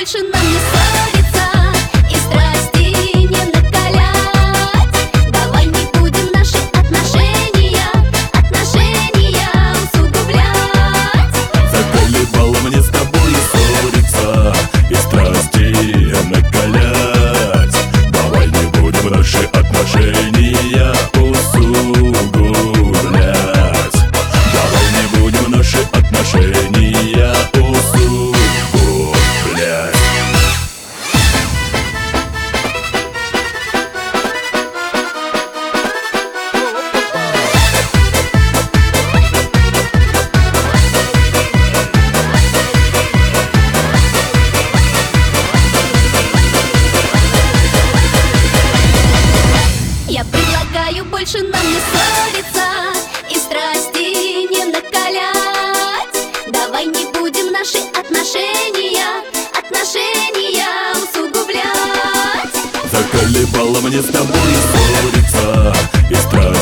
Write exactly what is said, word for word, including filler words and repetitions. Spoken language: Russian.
больше нам не ссориться и страсти не накалять. Давай не будем наши отношения, отношения усугублять. Заколебало мне с тобой ссориться и страсти накалять. Давай не будем наши отношения усугублять. Давай не будем наши отношения усугублять. Я предлагаю больше нам не ссориться и страсти не накалять. Давай не будем наши отношения, отношения усугублять. Заколебало мне с тобой ссориться и страсти